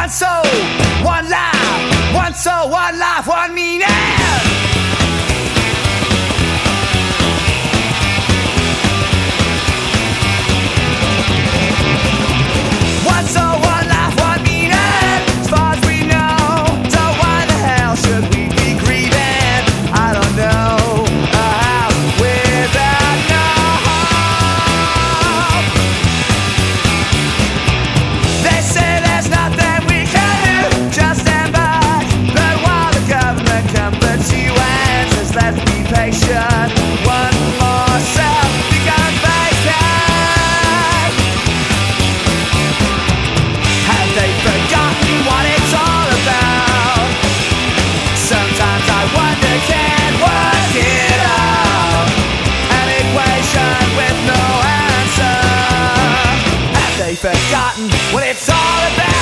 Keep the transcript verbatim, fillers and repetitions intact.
One soul, one life, one soul, one life, one meaning. One soul, one life, one meaning. As far as we know, so why the hell should we be grieving? I don't know. A house without no hope. They say there's nothing we can do, just stand back. But while the government comforts you and says let's be patient, one more self becomes vacant. Have they forgotten what it's all about? Sometimes I wonder, can't work it out. An equation with no answer. Have they forgotten what it's all about?